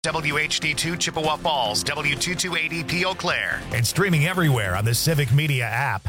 WHD2 Chippewa Falls, W228EP Eau Claire, and streaming everywhere on the Civic Media app.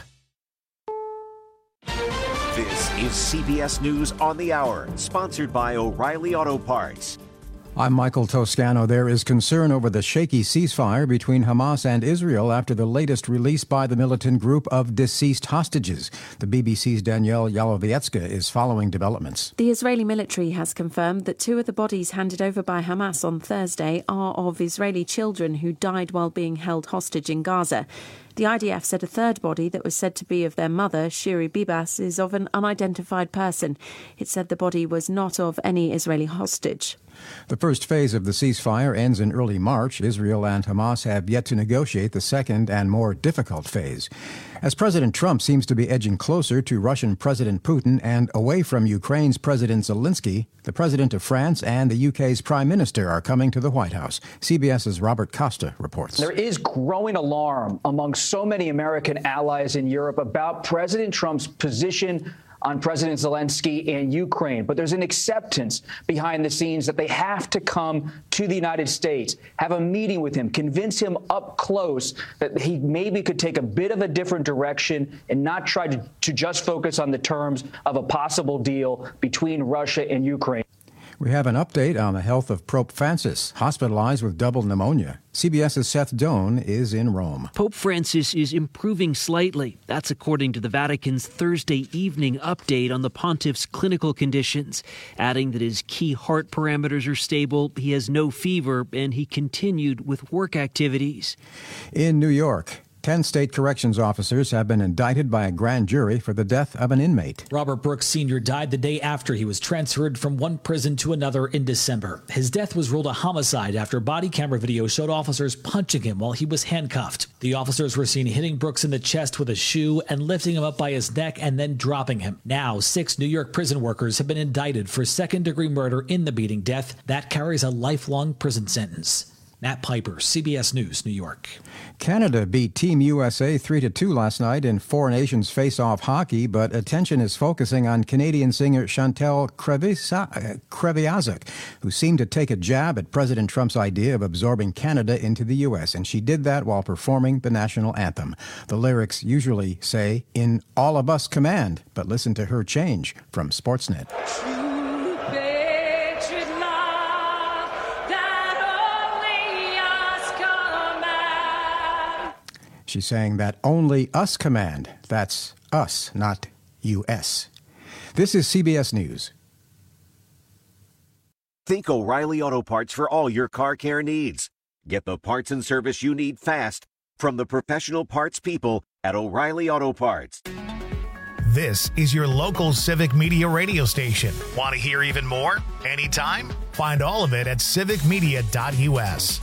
This is CBS News on the Hour, sponsored by O'Reilly Auto Parts. I'm Michael Toscano. There is concern over the shaky ceasefire between Hamas and Israel after the latest release by the militant group of deceased hostages. The BBC's Danielle Yalowiecka is following developments. The Israeli military has confirmed that 2 of the bodies handed over by Hamas on Thursday are of Israeli children who died while being held hostage in Gaza. The IDF said a third body that was said to be of their mother, Shiri Bibas, is of an unidentified person. It said the body was not of any Israeli hostage. The first phase of the ceasefire ends in early March. Israel and Hamas have yet to negotiate the second and more difficult phase. As President Trump seems to be edging closer to Russian President Putin and away from Ukraine's President Zelensky, the President of France and the UK's Prime Minister are coming to the White House. CBS's Robert Costa reports. There is growing alarm among so many American allies in Europe about President Trump's position on President Zelensky and Ukraine. But there's an acceptance behind the scenes that they have to come to the United States, have a meeting with him, convince him up close that he maybe could take a bit of a different direction and not try to just focus on the terms of a possible deal between Russia and Ukraine. We have an update on the health of Pope Francis, hospitalized with double pneumonia. CBS's Seth Doan is in Rome. Pope Francis is improving slightly. That's according to the Vatican's Thursday evening update on the pontiff's clinical conditions, adding that his key heart parameters are stable, he has no fever, and he continued with work activities. In New York, 10 state corrections officers have been indicted by a grand jury for the death of an inmate. Robert Brooks Sr. died the day after he was transferred from one prison to another in December. His death was ruled a homicide after body camera video showed officers punching him while he was handcuffed. The officers were seen hitting Brooks in the chest with a shoe and lifting him up by his neck and then dropping him. Now, 6 New York prison workers have been indicted for second-degree murder in the beating death. That carries a lifelong prison sentence. Matt Piper, CBS News, New York. Canada beat Team USA 3-2 last night in Four Nations face-off hockey, but attention is focusing on Canadian singer Chantal Kreviazuk, who seemed to take a jab at President Trump's idea of absorbing Canada into the U.S., and she did that while performing the national anthem. The lyrics usually say, "In all of us command," but listen to her change from Sportsnet. She's saying that only us command. That's us, not U.S. This is CBS News. Think O'Reilly Auto Parts for all your car care needs. Get the parts and service you need fast from the professional parts people at O'Reilly Auto Parts. This is your local Civic Media radio station. Want to hear even more? Anytime? Find all of it at civicmedia.us.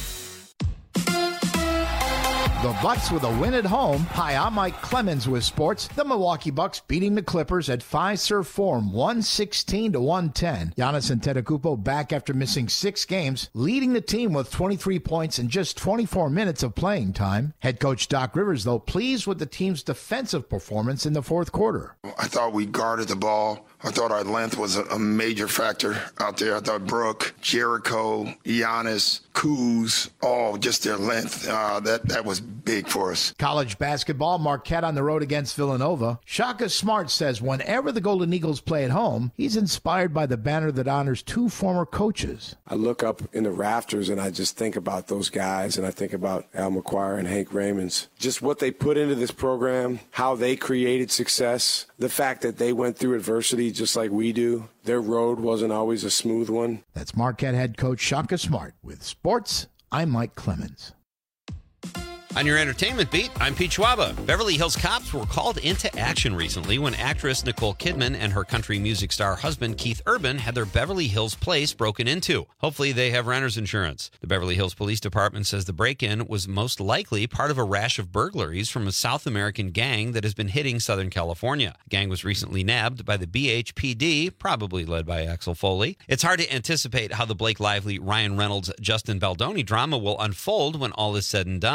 The Bucks with a win at home. Hi, I'm Mike Clemens with sports. The Milwaukee Bucks beating the Clippers at Fiserv Forum 116-110. Giannis Antetokounmpo back after missing 6 games, leading the team with 23 points in just 24 minutes of playing time. Head coach Doc Rivers, though, pleased with the team's defensive performance in the fourth quarter. I thought we guarded the ball. I thought our length was a major factor out there. I thought Brooke, Jericho, Giannis, Kuz, all just their length. That was big for us. College basketball, Marquette on the road against Villanova. Shaka Smart says whenever the Golden Eagles play at home, he's inspired by the banner that honors 2 former coaches. I look up in the rafters and I just think about those guys, and I think about Al McGuire and Hank Raymonds. Just what they put into this program, how they created success, the fact that they went through adversity just like we do. Their road wasn't always a smooth one. That's Marquette head coach Shaka Smart. With sports, I'm Mike Clemens. On your entertainment beat, I'm Pete Schwaba. Beverly Hills cops were called into action recently when actress Nicole Kidman and her country music star husband Keith Urban had their Beverly Hills place broken into. Hopefully they have renter's insurance. The Beverly Hills Police Department says the break-in was most likely part of a rash of burglaries from a South American gang that has been hitting Southern California. The gang was recently nabbed by the BHPD, probably led by Axel Foley. It's hard to anticipate how the Blake Lively, Ryan Reynolds, Justin Baldoni drama will unfold when all is said and done. They are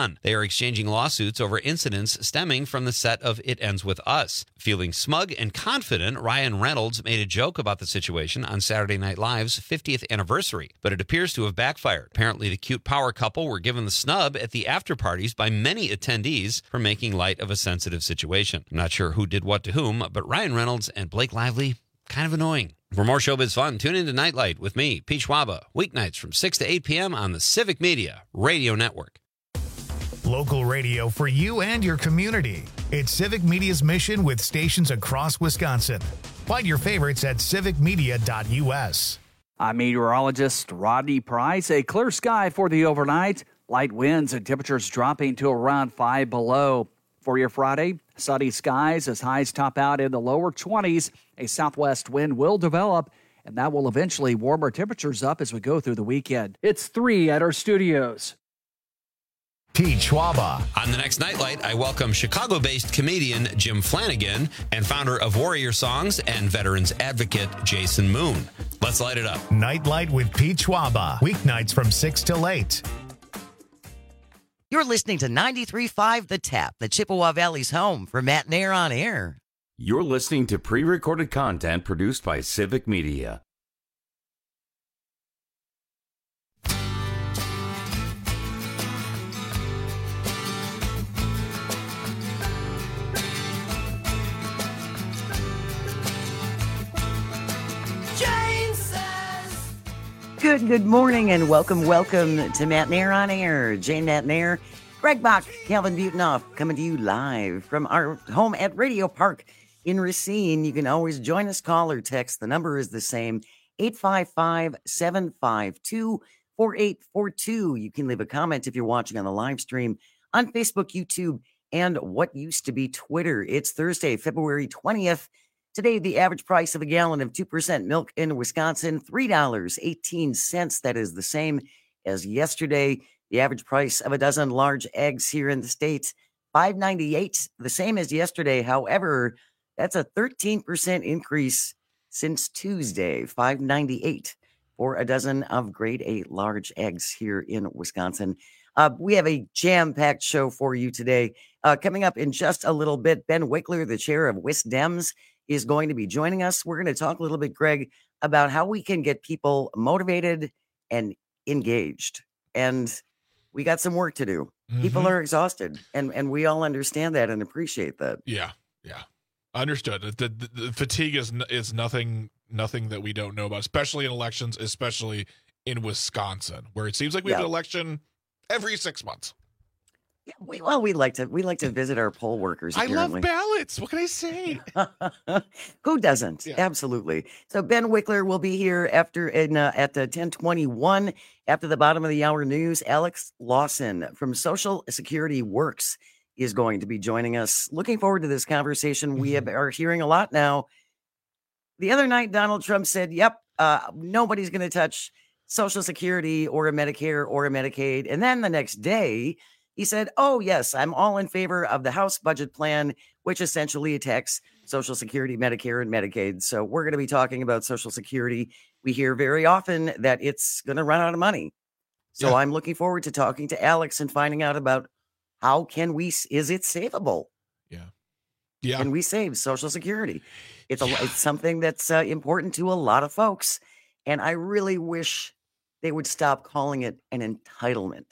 are exchanging lawsuits over incidents stemming from the set of It Ends With Us. Feeling smug and confident, Ryan Reynolds made a joke about the situation on Saturday Night Live's 50th anniversary, but it appears to have backfired. Apparently, the cute power couple were given the snub at the after parties by many attendees for making light of a sensitive situation. I'm not sure who did what to whom, but Ryan Reynolds and Blake Lively, kind of annoying. For more showbiz fun, tune into Nightlight with me, Pete Schwaba, weeknights from 6 to 8 p.m. on the Civic Media Radio Network. Local radio for you and your community. It's Civic Media's mission with stations across Wisconsin. Find your favorites at civicmedia.us. I'm meteorologist Rodney Price. A clear sky for the overnight. Light winds and temperatures dropping to around 5 below. For your Friday, sunny skies as highs top out in the lower 20s. A southwest wind will develop, and that will eventually warm our temperatures up as we go through the weekend. It's 3 at our studios. Pete Schwaba. On the next Nightlight, I welcome Chicago-based comedian Jim Flanagan and founder of Warrior Songs and veterans advocate Jason Moon. Let's light it up. Nightlight with Pete Schwaba. Weeknights from 6 till 8. You're listening to 93.5 The Tap, the Chippewa Valley's home for Matt Nair on Air. You're listening to pre-recorded content produced by Civic Media. Good morning and welcome to Matt Nair on Air. Jane Matt Nair, Greg Bach, Calvin Butenoff coming to you live from our home at Radio Park in Racine. You can always join us, call or text. The number is the same, 855-752-4842. You can leave a comment if you're watching on the live stream on Facebook, YouTube, and what used to be Twitter. It's Thursday, February 20th. Today, the average price of a gallon of 2% milk in Wisconsin, $3.18. That is the same as yesterday. The average price of a dozen large eggs here in the state, $5.98, the same as yesterday. However, that's a 13% increase since Tuesday, $5.98 for a dozen of grade A large eggs here in Wisconsin. We have a jam-packed show for you today. Coming up in just a little bit, Ben Wickler, the chair of WisDems, is going to be joining us. We're going to talk a little bit, Greg, about how we can get people motivated and engaged. And we got some work to do. Mm-hmm. People are exhausted, and we all understand that and appreciate that. Yeah. Understood. The fatigue is nothing that we don't know about, especially in elections, especially in Wisconsin, where it seems like we have an election every 6 months. Yeah, we like to visit our poll workers. Apparently. I love ballots. What can I say? Who doesn't? Yeah. Absolutely. So Ben Wickler will be here at 10:21 after the bottom of the hour news. Alex Lawson from Social Security Works is going to be joining us. Looking forward to this conversation. We are hearing a lot now. The other night, Donald Trump said, "Yep, nobody's going to touch Social Security or a Medicare or a Medicaid," and then the next day, he said, "Oh, yes, I'm all in favor of the House budget plan, which essentially attacks Social Security, Medicare, and Medicaid." So we're going to be talking about Social Security. We hear very often that it's going to run out of money. So I'm looking forward to talking to Alex and finding out about how is it savable? Yeah. Can we save Social Security? It's something that's important to a lot of folks. And I really wish they would stop calling it an entitlement.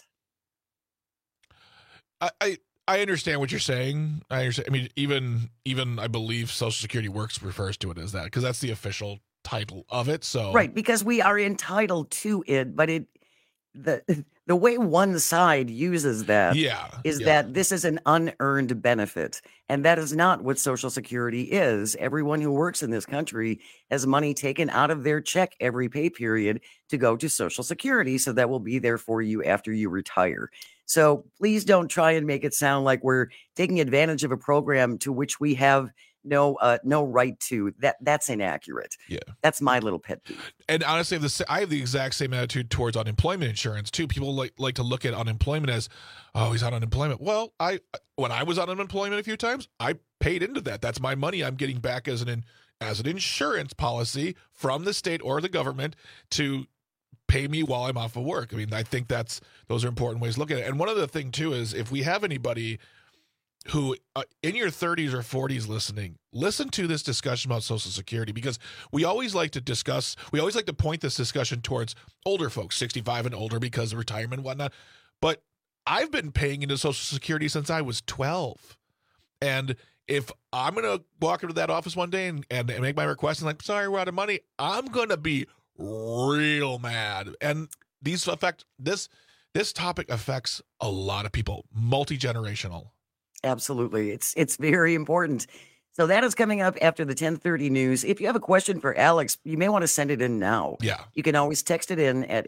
I understand what you're saying. I understand. I mean, even I believe Social Security Works refers to it as that because that's the official title of it. So right, because we are entitled to it, but the way one side uses that is that this is an unearned benefit, and that is not what Social Security is. Everyone who works in this country has money taken out of their check every pay period to go to Social Security, so that will be there for you after you retire. So please don't try and make it sound like we're taking advantage of a program to which we have no right to. That's inaccurate. Yeah, that's my little pet peeve. And honestly, I have the exact same attitude towards unemployment insurance too. People like to look at unemployment as, oh, he's on unemployment. Well, when I was on unemployment a few times, I paid into that. That's my money I'm getting back as an insurance policy from the state or the government to pay me while I'm off of work. I mean, I think those are important ways to look at it. And one other thing too is if we have anybody who in your 30s or 40s listen to this discussion about Social Security, because we always like to point this discussion towards older folks, 65 and older, because of retirement and whatnot. But I've been paying into Social Security since I was 12. And if I'm going to walk into that office one day and make my request and like, sorry, we're out of money, I'm going to be real mad. And this topic affects a lot of people, multi-generational. Absolutely. It's very important. So that is coming up after the 10:30 news. If you have a question for Alex, you may want to send it in now. Yeah. You can always text it in at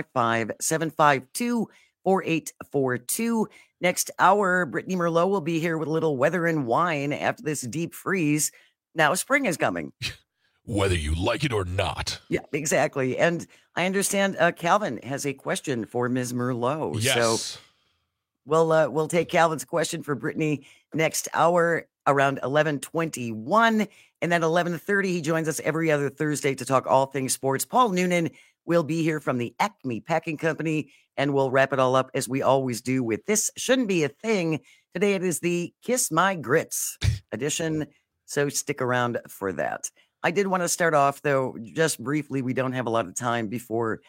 855-752-4842. Next hour, Brittany Merlot will be here with a little weather and wine after this deep freeze. Now spring is coming. Whether you like it or not. Yeah, exactly. And I understand Calvin has a question for Ms. Merlot. Yes. So we'll take Calvin's question for Brittany next hour around 11:21. And then 11:30, he joins us every other Thursday to talk all things sports. Paul Noonan will be here from the Acme Packing Company, and we'll wrap it all up as we always do with This Shouldn't Be a Thing. Today it is the Kiss My Grits edition, so stick around for that. I did want to start off, though, just briefly. We don't have a lot of time before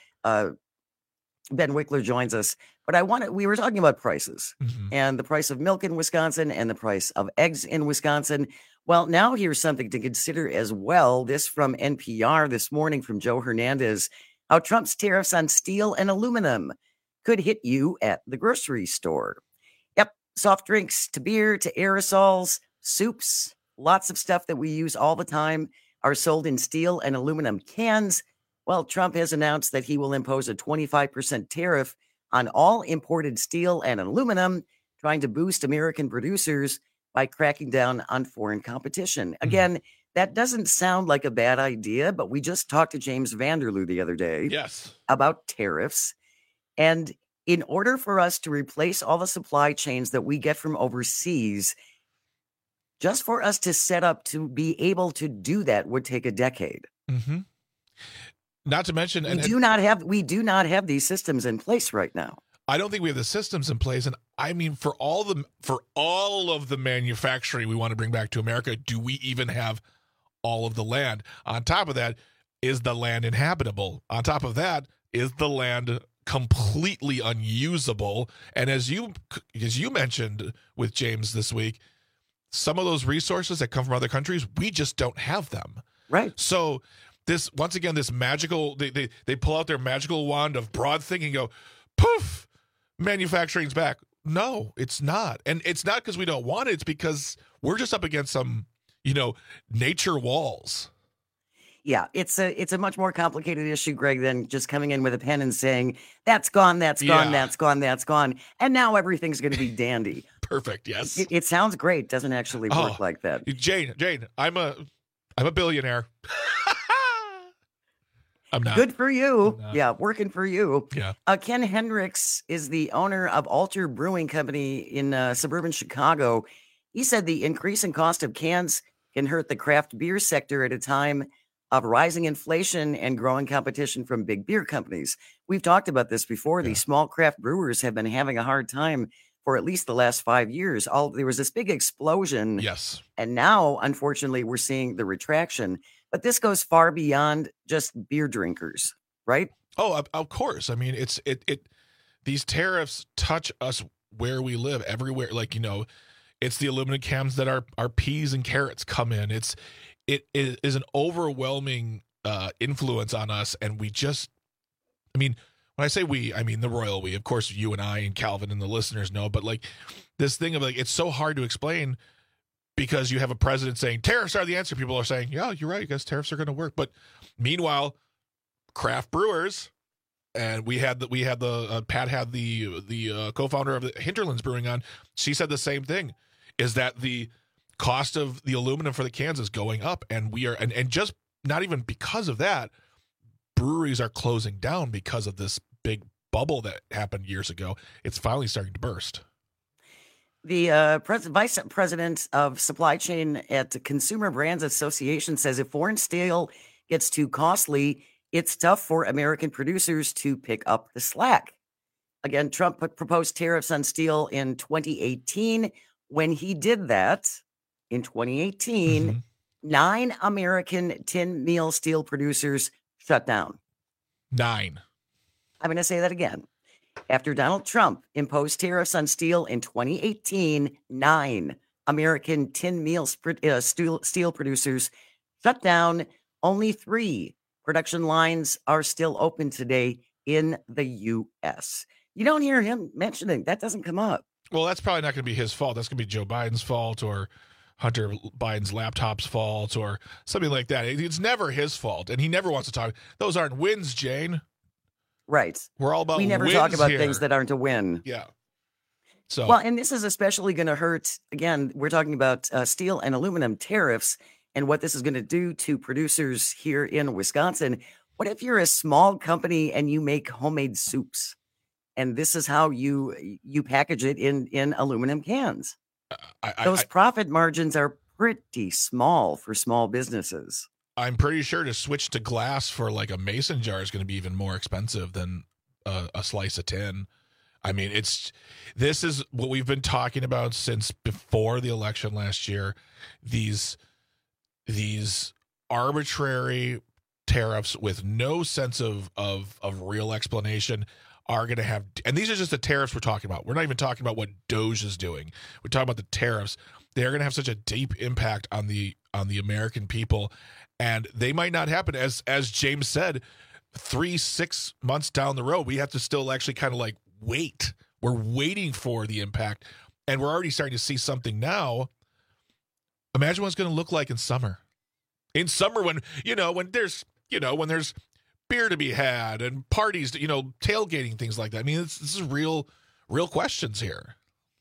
Ben Wickler joins us. But we were talking about prices and the price of milk in Wisconsin and the price of eggs in Wisconsin. Well, now here's something to consider as well. This from NPR this morning from Joe Hernandez, how Trump's tariffs on steel and aluminum could hit you at the grocery store. Yep, soft drinks to beer to aerosols, soups, lots of stuff that we use all the time are sold in steel and aluminum cans. Well, Trump has announced that he will impose a 25% tariff on all imported steel and aluminum, trying to boost American producers by cracking down on foreign competition. Again, that doesn't sound like a bad idea, but we just talked to James Vanderloo the other day about tariffs. And in order for us to replace all the supply chains that we get from overseas, just for us to set up to be able to do that would take a decade. Mm-hmm. Not to mention, we do not have these systems in place right now. I don't think we have the systems in place, and I mean, for all of the manufacturing we want to bring back to America, do we even have all of the land? On top of that, is the land inhabitable? On top of that, is the land completely unusable? And as you mentioned with James this week, some of those resources that come from other countries, we just don't have them. Right. So this magical, they pull out their magical wand of broad thinking and go, poof, manufacturing's back. No, it's not. And it's not because we don't want it. It's because we're just up against some, nature walls. Yeah, it's a much more complicated issue, Greg, than just coming in with a pen and saying, that's gone, that's gone, that's gone, that's gone. And now everything's going to be dandy. Perfect, yes. It sounds great. Doesn't actually work like that. Jane, I'm a billionaire. I'm not. Good for you. Yeah, working for you. Yeah. Ken Hendricks is the owner of Alter Brewing Company in suburban Chicago. He said the increase in cost of cans can hurt the craft beer sector at a time of rising inflation and growing competition from big beer companies. We've talked about this before. Yeah. These small craft brewers have been having a hard time for at least the last 5 years. There was this big explosion. Yes. And now, unfortunately, we're seeing the retraction. But this goes far beyond just beer drinkers, right? Oh, of course. I mean, these tariffs touch us where we live, everywhere. Like, it's the aluminum cans that our peas and carrots come in. It is an overwhelming influence on us, and we just, when I say we, I mean the royal we. Of course, you and I and Calvin and the listeners know, but like this thing of it's so hard to explain because you have a president saying tariffs are the answer. People are saying, yeah, you're right, I guess tariffs are going to work. But meanwhile, craft brewers, and Pat had the co-founder of the Hinterlands Brewing on. She said the same thing, is that the cost of the aluminum for the cans is going up, and we are, and just not even because of that, breweries are closing down because of this big bubble that happened years ago. It's finally starting to burst. The vice president of supply chain at the Consumer Brands Association says if foreign steel gets too costly, it's tough for American producers to pick up the slack. Again, Trump proposed tariffs on steel in 2018. When he did that in 2018, 9 American tin meal steel producers shut down. 9. I'm going to say that again. After Donald Trump imposed tariffs on steel in 2018, 9 American tin meal steel producers shut down. Only 3 production lines are still open today in the U.S. You don't hear him mentioning that. Doesn't come up. Well, that's probably not going to be his fault. That's going to be Joe Biden's fault or Hunter Biden's laptop's fault or something like that. It's never his fault, and he never wants to talk. Those aren't wins, Jane. Right. We're all about we never wins talk about here. things that aren't a win. Yeah. So well, and this is especially going to hurt. Again, we're talking about steel and aluminum tariffs and what this is going to do to producers here in Wisconsin. What if you're a small company and you make homemade soups, and this is how you package it in aluminum cans? Those profit margins are pretty small for small businesses. I'm pretty sure to switch to glass for like a mason jar is going to be even more expensive than a slice of tin. I mean, this is what we've been talking about since before the election last year. These arbitrary tariffs with no sense of real explanation are going to have, and these are just the tariffs we're talking about. We're not even talking about what DOGE is doing. We're talking about the tariffs. They're going to have such a deep impact on the American people, and they might not happen as James said. 3-6 months down the road, we have to still actually kind of like wait. We're waiting for the impact, and we're already starting to see something now. Imagine what it's going to look like in summer. In summer, when there's beer to be had and parties, tailgating, things like that. I mean, this is real questions here.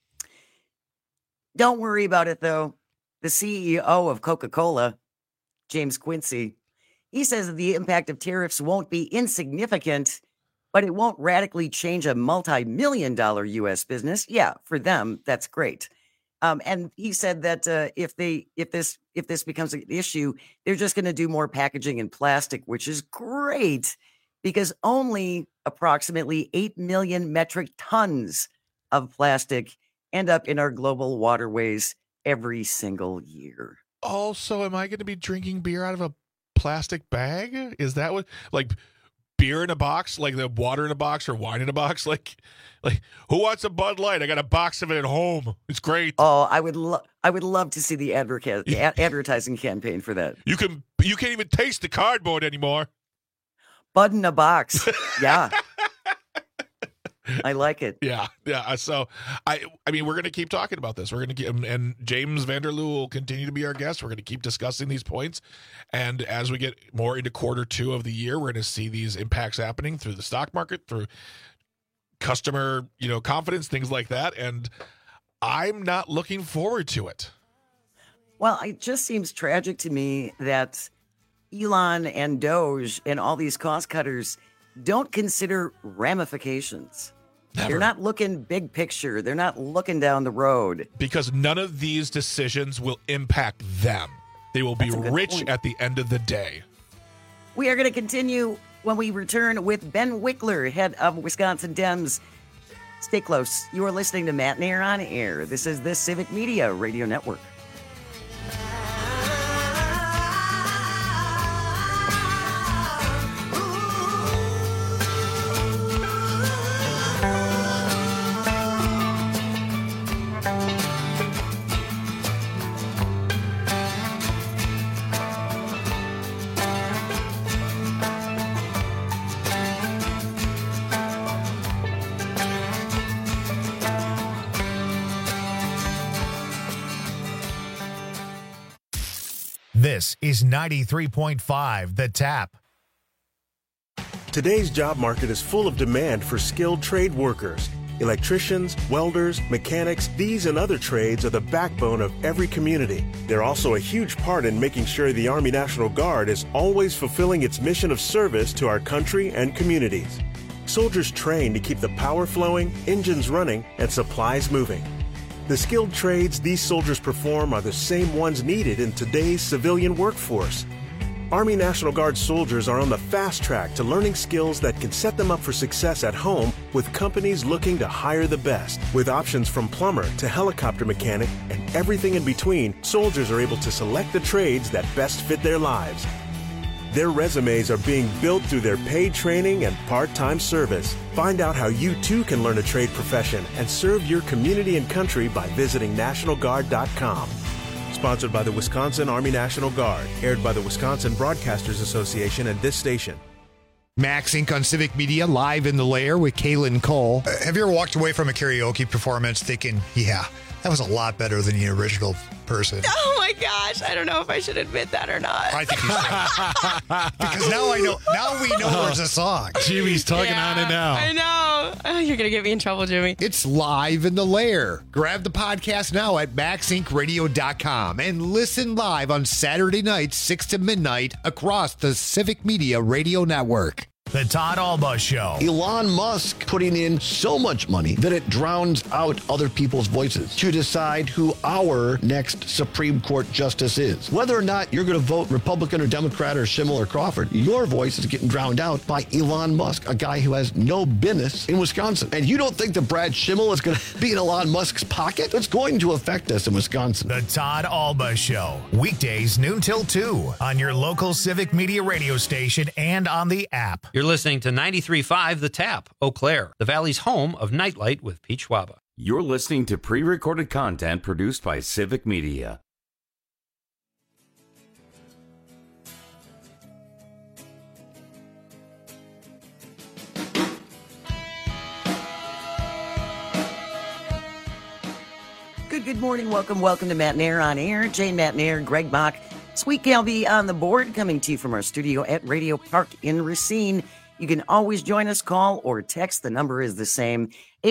Don't worry about it, though. The CEO of Coca-Cola, James Quincy, he says that the impact of tariffs won't be insignificant, but it won't radically change a multi-million-dollar U.S. business. Yeah, for them, that's great. And he said that if this becomes an issue, they're just going to do more packaging in plastic, which is great because only approximately 8 million metric tons of plastic end up in our global waterways every single year. Also, am I going to be drinking beer out of a plastic bag? Is that what, like, beer in a box, like the water in a box or wine in a box? Like who wants a Bud Light? I got a box of it at home. It's great. Oh, I would love to see the advertising campaign for that. You can't even taste the cardboard anymore. Bud in a box. Yeah. I like it. Yeah. So, I mean, we're going to keep talking about this. We're going to keep, and James Vanderloo will continue to be our guest. We're going to keep discussing these points. And as we get more into Q2 of the year, we're going to see these impacts happening through the stock market, through customer, confidence, things like that. And I'm not looking forward to it. Well, it just seems tragic to me that Elon and Doge and all these cost cutters don't consider ramifications. Never. They're not looking big picture. They're not looking down the road. Because none of these decisions will impact them. They will be rich at the end of the day. We are going to continue when we return with Ben Wickler, head of Wisconsin Dems. Stay close. You are listening to Matt Nair on Air. This is the Civic Media Radio Network. This is 93.5 The Tap. Today's job market is full of demand for skilled trade workers. Electricians, welders, mechanics, these and other trades are the backbone of every community. They're also a huge part in making sure the Army National Guard is always fulfilling its mission of service to our country and communities. Soldiers train to keep the power flowing, engines running, and supplies moving. The skilled trades these soldiers perform are the same ones needed in today's civilian workforce. Army National Guard soldiers are on the fast track to learning skills that can set them up for success at home with companies looking to hire the best. With options from plumber to helicopter mechanic and everything in between, soldiers are able to select the trades that best fit their lives. Their resumes are being built through their paid training and part-time service. Find out how you too can learn a trade profession and serve your community and country by visiting NationalGuard.com. Sponsored by the Wisconsin Army National Guard. Aired by the Wisconsin Broadcasters Association and this station. Max Inc. on Civic Media, live in the lair with Kaylin Cole. Have you ever walked away from a karaoke performance thinking, yeah, that was a lot better than the original person? Oh my gosh, I don't know if I should admit that or not. I think you should. Because now we know there's a song. Jimmy's tugging on it now. I know. Oh, you're going to get me in trouble, Jimmy. It's live in the lair. Grab the podcast now at maxincradio.com and listen live on Saturday nights, 6 to midnight across the Civic Media Radio Network. The Todd Alba Show. Elon Musk putting in so much money that it drowns out other people's voices to decide who our next Supreme Court justice is. Whether or not you're going to vote Republican or Democrat or Schimmel or Crawford, your voice is getting drowned out by Elon Musk, a guy who has no business in Wisconsin. And you don't think that Brad Schimmel is going to be in Elon Musk's pocket? It's going to affect us in Wisconsin. The Todd Alba Show. Weekdays noon till 2 on your local Civic Media radio station and on the app. You're listening to 93.5 The Tap, Eau Claire, the Valley's home of Nightlight with Pete Schwaba. You're listening to pre-recorded content produced by Civic Media. Good morning. Welcome to Matt Nair on Air. Jane Matt Nair, Greg Bach, Sweet Galby on the board, coming to you from our studio at Radio Park in Racine. You can always join us, call or text. The number is the same,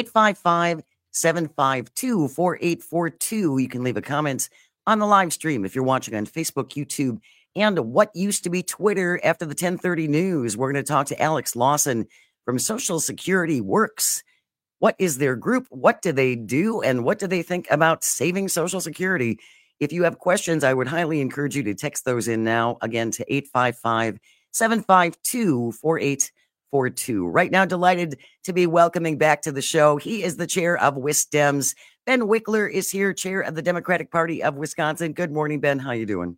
855-752-4842. You can leave a comment on the live stream if you're watching on Facebook, YouTube, and what used to be Twitter. After the 10:30 news, we're going to talk to Alex Lawson from Social Security Works. What is their group? What do they do? And what do they think about saving Social Security? If you have questions, I would highly encourage you to text those in now, again, to 855-752-4842. Right now, delighted to be welcoming back to the show. He is the chair of WisDems. Ben Wickler is here, chair of the Democratic Party of Wisconsin. Good morning, Ben. How you doing?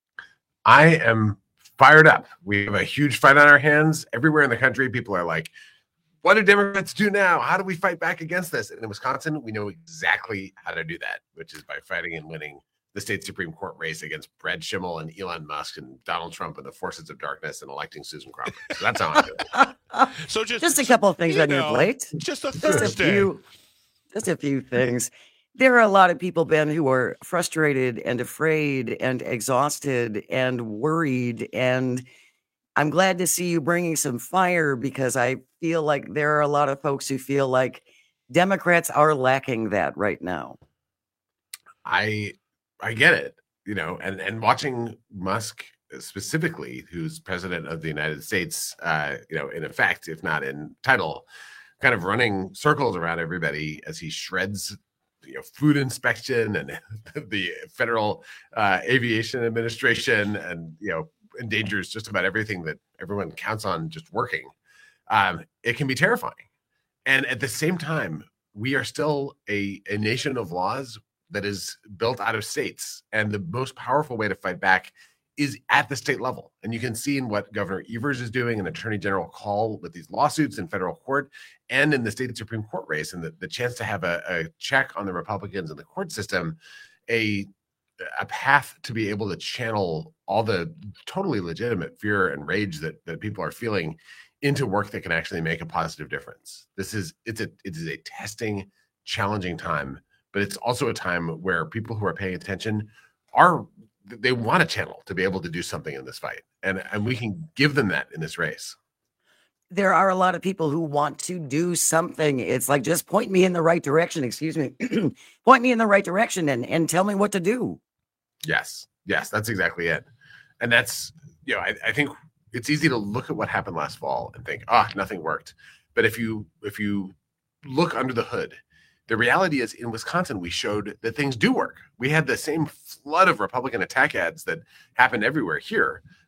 I am fired up. We have a huge fight on our hands. Everywhere in the country, people are like, what do Democrats do now? How do we fight back against this? And in Wisconsin, we know exactly how to do that, which is by fighting and winning the state Supreme Court race against Brad Schimmel and Elon Musk and Donald Trump and the forces of darkness and electing Susan Crawford. So that's how I do it. So just a couple of things on your plate. Just a Thursday. Just a few things. There are a lot of people, Ben, who are frustrated and afraid and exhausted and worried. And I'm glad to see you bringing some fire, because I feel like there are a lot of folks who feel like Democrats are lacking that right now. I get it, and watching Musk specifically, who's president of the United States, in effect, if not in title, kind of running circles around everybody as he shreds, food inspection and the Federal Aviation Administration, and, endangers just about everything that everyone counts on just working. It can be terrifying. And at the same time, we are still a nation of laws that is built out of states. And the most powerful way to fight back is at the state level. And you can see in what Governor Evers is doing and Attorney General Call with these lawsuits in federal court and in the state Supreme Court race, and the chance to have a check on the Republicans in the court system, a path to be able to channel all the totally legitimate fear and rage that people are feeling into work that can actually make a positive difference. It is a testing, challenging time, but it's also a time where people who are paying attention they want a channel to be able to do something in this fight. And we can give them that in this race. There are a lot of people who want to do something. It's like, just point me in the right direction. Excuse me. Point me in the right direction and tell me what to do. Yes, that's exactly it. And that's, I think it's easy to look at what happened last fall and think, nothing worked. But if you look under the hood, the reality is in Wisconsin, we showed that things do work. We had the same flood of Republican attack ads that happened everywhere here,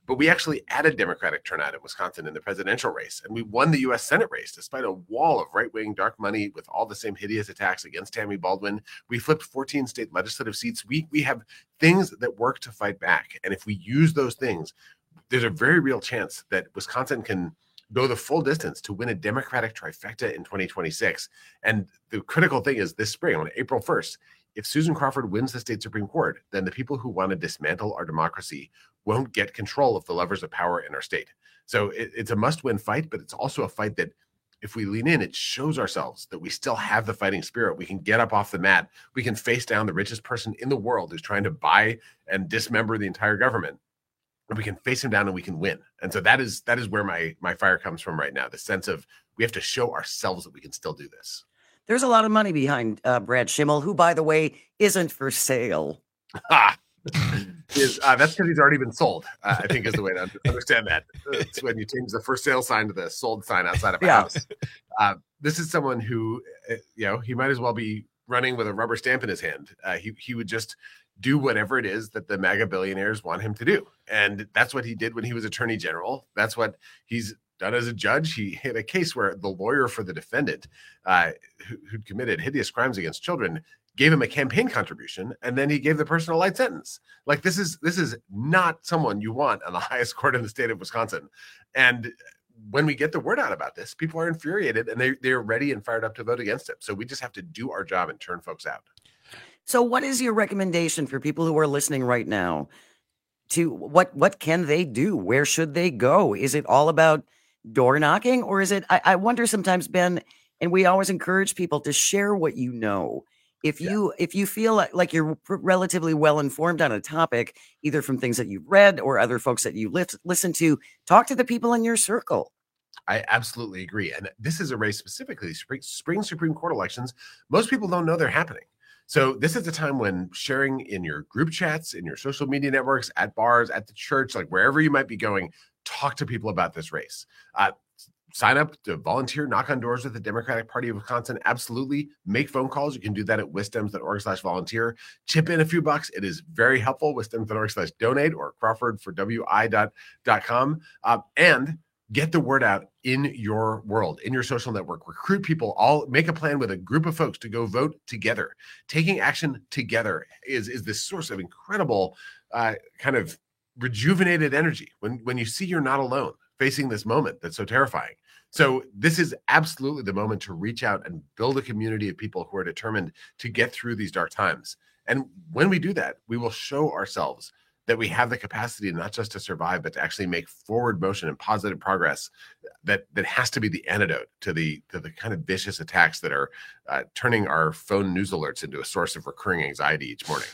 But we actually added Democratic turnout in Wisconsin in the presidential race, and we won the U.S. Senate race despite a wall of right-wing dark money with all the same hideous attacks against Tammy Baldwin. We flipped 14 state legislative seats. We have things that work to fight back, and if we use those things, there's a very real chance that Wisconsin can go the full distance to win a Democratic trifecta in 2026. And the critical thing is this spring, on April 1st, if Susan Crawford wins the state Supreme Court, then the people who want to dismantle our democracy won't get control of the levers of power in our state. So it's a must-win fight, but it's also a fight that if we lean in, it shows ourselves that we still have the fighting spirit. We can get up off the mat. We can face down the richest person in the world who's trying to buy and dismember the entire government. And we can face him down and we can win. And so that is where my fire comes from right now, the sense of we have to show ourselves that we can still do this. There's a lot of money behind Brad Schimmel, who, by the way, isn't for sale. That's because he's already been sold, I think is the way to understand that. It's when you change the for sale sign to the sold sign outside of a house. This is someone who, he might as well be running with a rubber stamp in his hand. He would just do whatever it is that the MAGA billionaires want him to do. And that's what he did when he was attorney general. That's what he's done as a judge. He had a case where the lawyer for the defendant who'd committed hideous crimes against children gave him a campaign contribution, and then he gave the person a light sentence. Like this is not someone you want on the highest court in the state of Wisconsin. And when we get the word out about this, people are infuriated and they're ready and fired up to vote against him. So we just have to do our job and turn folks out. So what is your recommendation for people who are listening right now to what can they do? Where should they go? Is it all about door knocking, or is it, I wonder sometimes, Ben, and we always encourage people to share what you know. If you feel like you're relatively well informed on a topic, either from things that you've read or other folks that you listen to, talk to the people in your circle. I absolutely agree. And this is a race specifically, spring Supreme Court elections. Most people don't know they're happening. So this is a time when sharing in your group chats, in your social media networks, at bars, at the church, like wherever you might be going, talk to people about this race. Sign up to volunteer, knock on doors with the Democratic Party of Wisconsin. Absolutely. Make phone calls. You can do that at wisdems.org/volunteer. Chip in a few bucks. It is very helpful. Wisdems.org/donate or crawfordforwi.com. And get the word out in your world, in your social network. Recruit people. All make a plan with a group of folks to go vote together. Taking action together is this source of incredible kind of rejuvenated energy when you see you're not alone facing this moment that's so terrifying. So this is absolutely the moment to reach out and build a community of people who are determined to get through these dark times. And when we do that, we will show ourselves that we have the capacity not just to survive, but to actually make forward motion and positive progress that has to be the antidote to the kind of vicious attacks that are turning our phone news alerts into a source of recurring anxiety each morning.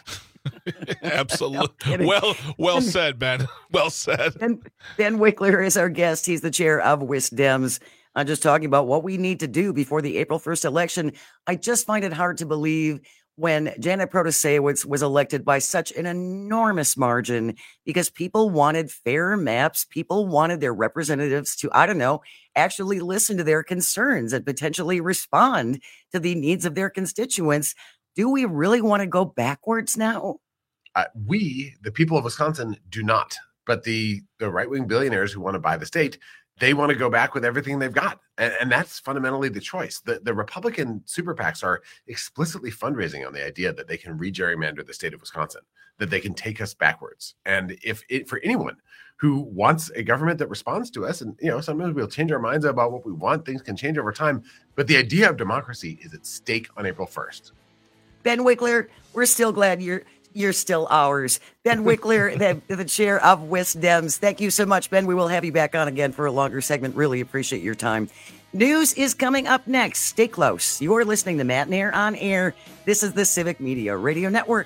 Absolutely. Well said, Ben. Well said. Ben Wickler is our guest. He's the chair of WisDems. I'm just talking about what we need to do before the April 1st election. I just find it hard to believe when Janet Protasiewicz was elected by such an enormous margin because people wanted fair maps. People wanted their representatives to, actually listen to their concerns and potentially respond to the needs of their constituents. Do we really want to go backwards now? We, the people of Wisconsin, do not. But the right-wing billionaires who want to buy the state, they want to go back with everything they've got. And that's fundamentally the choice. The Republican super PACs are explicitly fundraising on the idea that they can re-gerrymander the state of Wisconsin, that they can take us backwards. And for anyone who wants a government that responds to us, and sometimes we'll change our minds about what we want, things can change over time, but the idea of democracy is at stake on April 1st. Ben Wickler, we're still glad you're still ours. Ben Wickler, the chair of WisDems. Thank you so much, Ben. We will have you back on again for a longer segment. Really appreciate your time. News is coming up next. Stay close. You're listening to Matt Nair on Air. This is the Civic Media Radio Network.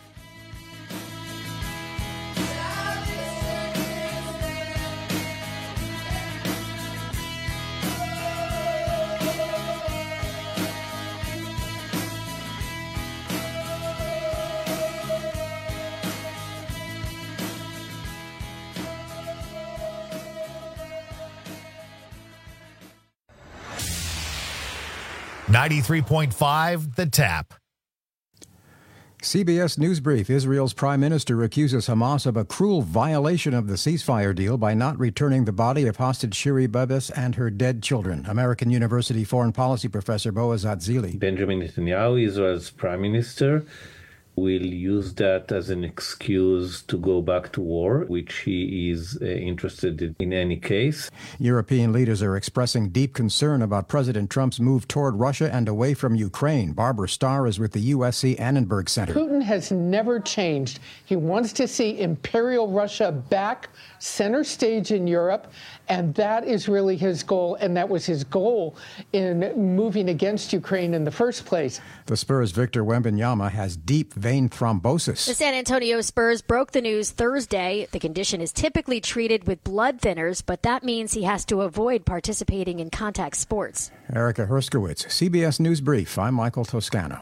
.5 The Tap. CBS News Brief. Israel's prime minister accuses Hamas of a cruel violation of the ceasefire deal by not returning the body of hostage Shiri Bebes and her dead children. American University foreign policy professor Boaz Atzili. Benjamin Netanyahu, Israel's prime minister, will use that as an excuse to go back to war, which he is interested in any case. European leaders are expressing deep concern about President Trump's move toward Russia and away from Ukraine. Barbara Starr is with the USC Annenberg Center. Putin has never changed. He wants to see imperial Russia back center stage in Europe, and that is really his goal, and that was his goal in moving against Ukraine in the first place. The Spurs' Victor Wembanyama has deep vein thrombosis. The San Antonio Spurs broke the news Thursday. The condition is typically treated with blood thinners, but that means he has to avoid participating in contact sports. Erica Herskowitz, CBS News Brief. I'm Michael Toscano.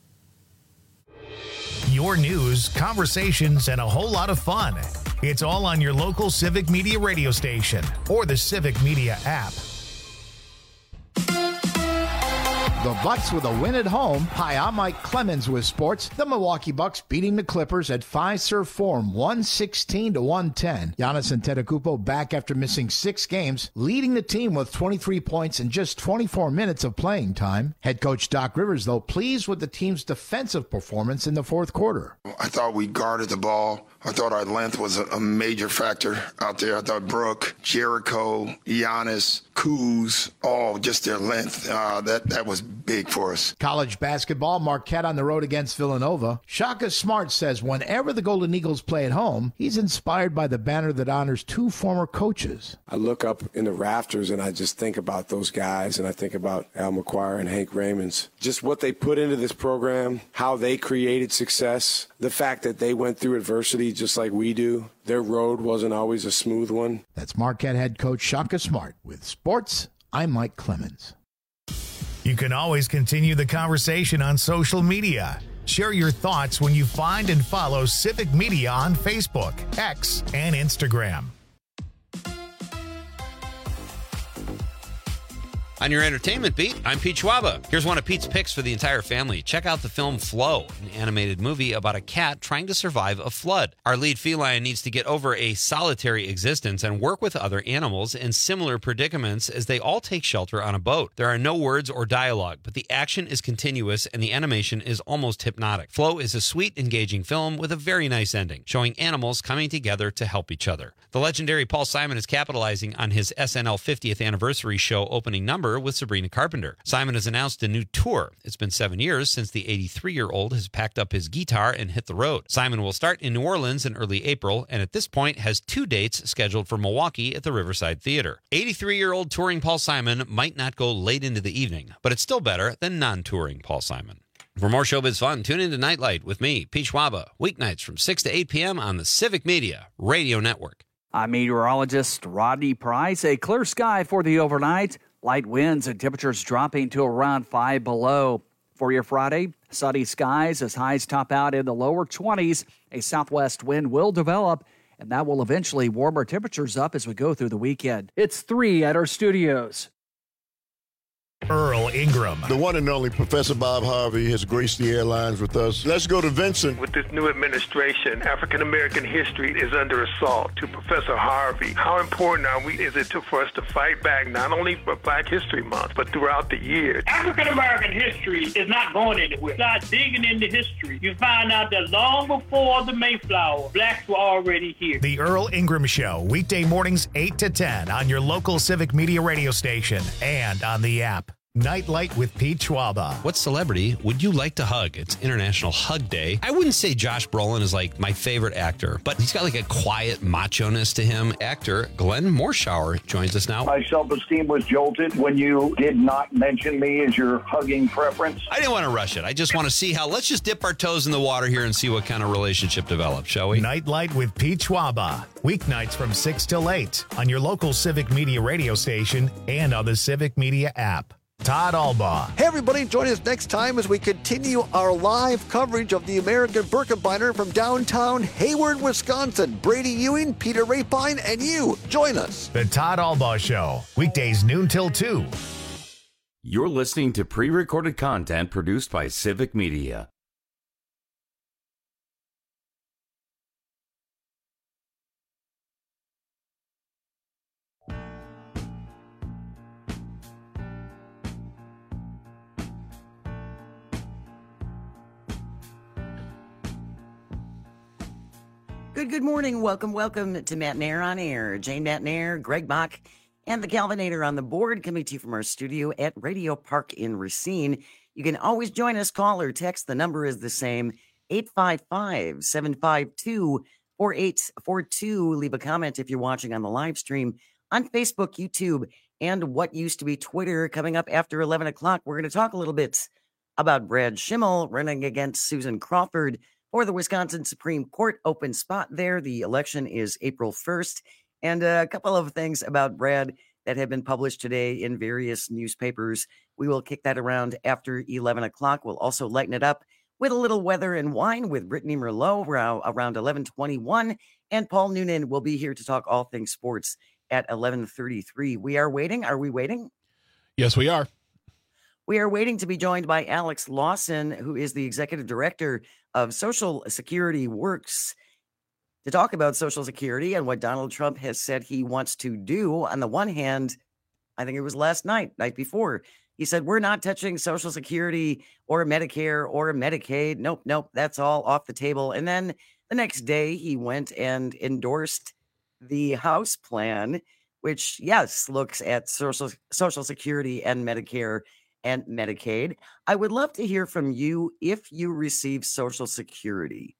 Your news, conversations, and a whole lot of fun. It's all on your local Civic Media radio station or the Civic Media app. The Bucks with a win at home. Hi, I'm Mike Clemens with sports. The Milwaukee Bucks beating the Clippers at Fiserv Forum 116-110. Giannis Antetokounmpo back after missing 6 games, leading the team with 23 points in just 24 minutes of playing time. Head coach Doc Rivers, though, pleased with the team's defensive performance in the fourth quarter. I thought we guarded the ball. I thought our length was a major factor out there. I thought Brooke, Jericho, Giannis, Kuz, all just their length. That was big for us. College basketball, Marquette on the road against Villanova. Shaka Smart says whenever the Golden Eagles play at home, he's inspired by the banner that honors 2 former coaches. I look up in the rafters and I just think about those guys, and I think about Al McGuire and Hank Raymonds. Just what they put into this program, how they created success, the fact that they went through adversity just like we do. Their road wasn't always a smooth one. That's Marquette head coach Shaka Smart. With sports, I'm Mike Clemens. You can always continue the conversation on social media. Share your thoughts when you find and follow Civic Media on Facebook, X, and Instagram. On your entertainment beat, I'm Pete Schwaba. Here's one of Pete's picks for the entire family. Check out the film Flow, an animated movie about a cat trying to survive a flood. Our lead feline needs to get over a solitary existence and work with other animals in similar predicaments as they all take shelter on a boat. There are no words or dialogue, but the action is continuous and the animation is almost hypnotic. Flow is a sweet, engaging film with a very nice ending, showing animals coming together to help each other. The legendary Paul Simon is capitalizing on his SNL 50th anniversary show opening number with Sabrina Carpenter. Simon has announced a new tour. It's been 7 years since the 83-year-old has packed up his guitar and hit the road. Simon will start in New Orleans in early April, and at this point has 2 dates scheduled for Milwaukee at the Riverside Theater. 83-year-old touring Paul Simon might not go late into the evening, but it's still better than non-touring Paul Simon. For more showbiz fun, tune into Nightlight with me, Pete Schwaba, weeknights from 6 to 8 p.m. on the Civic Media Radio Network. I'm meteorologist Rodney Price. A clear sky for the overnight. Light winds and temperatures dropping to around 5 below. For your Friday, sunny skies as highs top out in the lower 20s. A southwest wind will develop, and that will eventually warm our temperatures up as we go through the weekend. It's 3 at our studios. Earl Ingram. The one and only Professor Bob Harvey has graced the airlines with us. Let's go to Vincent. With this new administration, African-American history is under assault. To Professor Harvey, how important is it for us to fight back, not only for Black History Month, but throughout the year? African-American history is not going anywhere. Start digging into history. You find out that long before the Mayflower, blacks were already here. The Earl Ingram Show, weekday mornings 8 to 10 on your local Civic Media radio station and on the app. Nightlight with Pete Schwaba. What celebrity would you like to hug? It's International Hug Day. I wouldn't say Josh Brolin is like my favorite actor, but he's got like a quiet macho-ness to him. Actor Glenn Morshower joins us now. My self-esteem was jolted when you did not mention me as your hugging preference. I didn't want to rush it. I just want to see let's just dip our toes in the water here and see what kind of relationship develops, shall we? Nightlight with Pete Schwaba. Weeknights from 6 till 8 on your local Civic Media radio station and on the Civic Media app. Todd Albaugh. Hey, everybody, join us next time as we continue our live coverage of the American Birkebeiner from downtown Hayward, Wisconsin. Brady Ewing, Peter Rapine, and you. Join us. The Todd Albaugh Show, weekdays noon till 2. You're listening to pre-recorded content produced by Civic Media. Good morning. Welcome to Matt Nair on Air. Jane Matt Nair, Greg Bach, and the Calvinator on the board, coming to you from our studio at Radio Park in Racine. You can always join us, call or text. The number is the same, 855-752-4842. Leave a comment if you're watching on the live stream on Facebook, YouTube, and what used to be Twitter. Coming up after 11 o'clock, we're going to talk a little bit about Brad Schimmel running against Susan Crawford for the Wisconsin Supreme Court. Open spot there. The election is April 1st. And a couple of things about Brad that have been published today in various newspapers. We will kick that around after 11 o'clock. We'll also lighten it up with a little weather and wine with Brittany Merlot around 11:21. And Paul Noonan will be here to talk all things sports at 11:33. We are waiting. Are we waiting? Yes, we are. We are waiting to be joined by Alex Lawson, who is the executive director of Social Security Works, to talk about Social Security and what Donald Trump has said he wants to do. On the one hand, I think it was night before, he said, we're not touching Social Security or Medicare or Medicaid. Nope, that's all off the table. And then the next day, he went and endorsed the House plan, which, yes, looks at Social Security and Medicare and Medicaid. I would love to hear from you if you receive Social Security.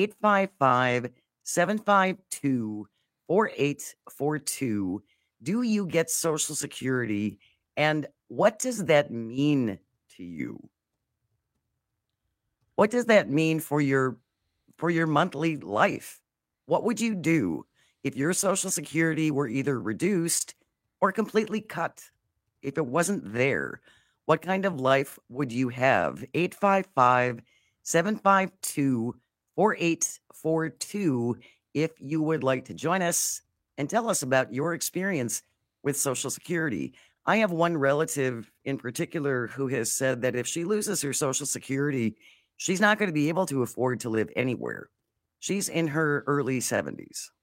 855-752-4842. Do you get Social Security? And what does that mean to you? What does that mean for your monthly life? What would you do if your Social Security were either reduced or completely cut? If it wasn't there, what kind of life would you have? 855-752-4842 if you would like to join us and tell us about your experience with Social Security. I have one relative in particular who has said that if she loses her Social Security, she's not going to be able to afford to live anywhere. She's in her early 70s.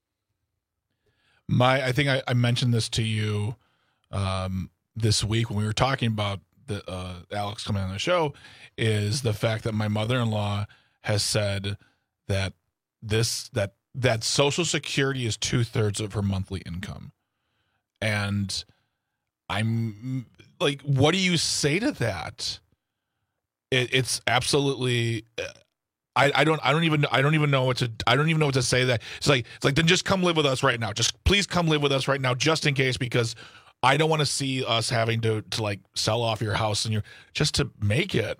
I think I mentioned this to you this week when we were talking about Alex coming on the show, is the fact that my mother-in-law has said that that Social Security is 2/3 of her monthly income. And I'm like, what do you say to that? It's absolutely, I don't even know what to say. That it's like then just come live with us right now. Just please come live with us right now, just in case, because I don't want to see us having to like sell off your house and just to make it.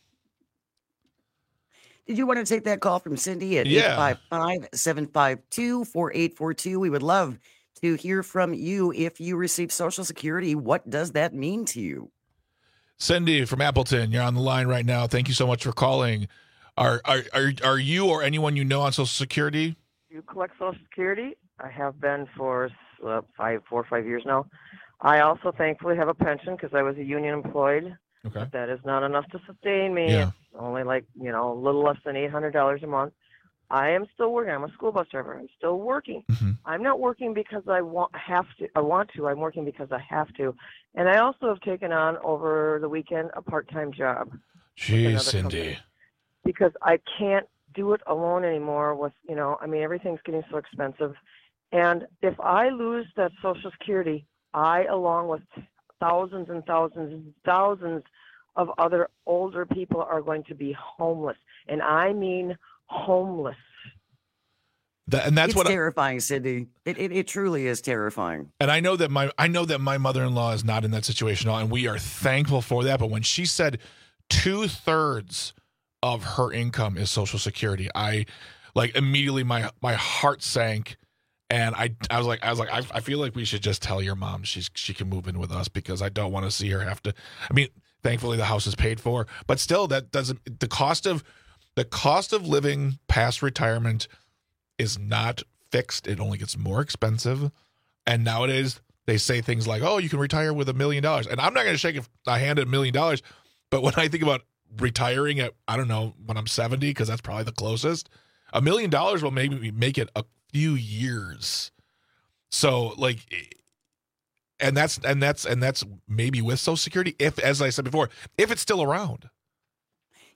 Did you want to take that call from Cindy at 855-752-4842? We would love to hear from you. If you receive Social Security, what does that mean to you? Cindy from Appleton, you're on the line right now. Thank you so much for calling. Are you or anyone you know on Social Security? You collect Social Security? I have been for 4 or 5 years now. I also thankfully have a pension because I was a union employed. Okay. But that is not enough to sustain me. Yeah. It's only a little less than $800 a month. I am still working. I'm a school bus driver. I'm still working. Mm-hmm. I'm not working because I want to. I'm working because I have to. And I also have taken on over the weekend a part-time job. Jeez, Cindy. Because I can't do it alone anymore with, everything's getting so expensive. And if I lose that Social Security, I, along with thousands and thousands and thousands of other older people, are going to be homeless. And I mean homeless. That's it's terrifying, Cindy. It truly is terrifying. And I know that my mother-in-law is not in that situation at all, and we are thankful for that. But when she said 2/3 of her income is Social Security, I immediately my heart sank. And I was like, I feel like we should just tell your mom she can move in with us, because I don't want to see her have to. I mean, thankfully the house is paid for, but still, that doesn't. The cost of living past retirement is not fixed. It only gets more expensive. And nowadays they say things like, "Oh, you can retire with $1 million," and I'm not going to shake a hand at $1 million. But when I think about retiring at, I don't know, when I'm 70, because that's probably the closest, $1 million will maybe make it a few years. So and that's maybe with Social Security, if, as I said before, if it's still around.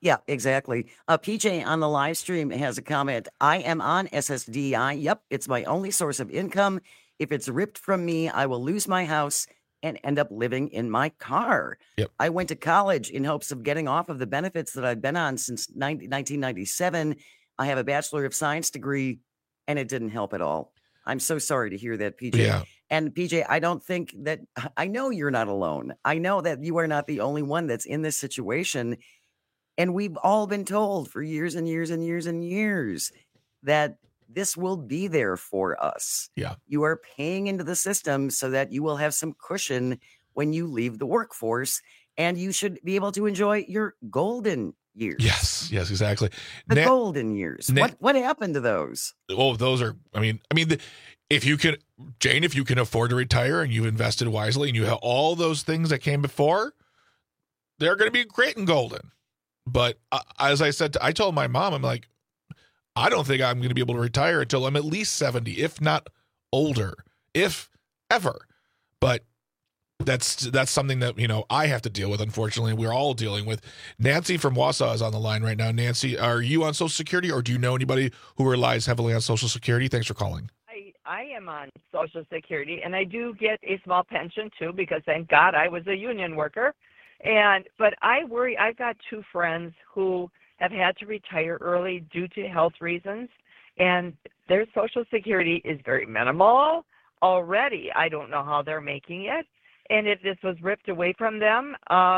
Yeah, exactly. PJ on the live stream has a comment. I am on SSDI. Yep, it's my only source of income. If it's ripped from me, I will lose my house and end up living in my car. Yep. I went to college in hopes of getting off of the benefits that I've been on since 1997. I have a Bachelor of Science degree, and it didn't help at all. I'm so sorry to hear that, PJ. Yeah. And PJ, I don't think that, I know you're not alone. I know that you are not the only one that's in this situation. And we've all been told for years and years and years and years that this will be there for us. Yeah. You are paying into the system so that you will have some cushion when you leave the workforce, and you should be able to enjoy your golden years. Yes, exactly. The golden years. What happened to those? Oh, those are, if you can, Jane, if you can afford to retire and you invested wisely and you have all those things that came before, they're going to be great and golden. But as I said, I told my mom, I'm like, I don't think I'm going to be able to retire until I'm at least 70, if not older, if ever. But that's something that, I have to deal with, unfortunately. We're all dealing with. Nancy from Wausau is on the line right now. Nancy, are you on Social Security, or do you know anybody who relies heavily on Social Security? Thanks for calling. I am on Social Security, and I do get a small pension, too, because thank God I was a union worker. But I worry. I've got two friends who have had to retire early due to health reasons, and their Social Security is very minimal already. I don't know how they're making it. And if this was ripped away from them,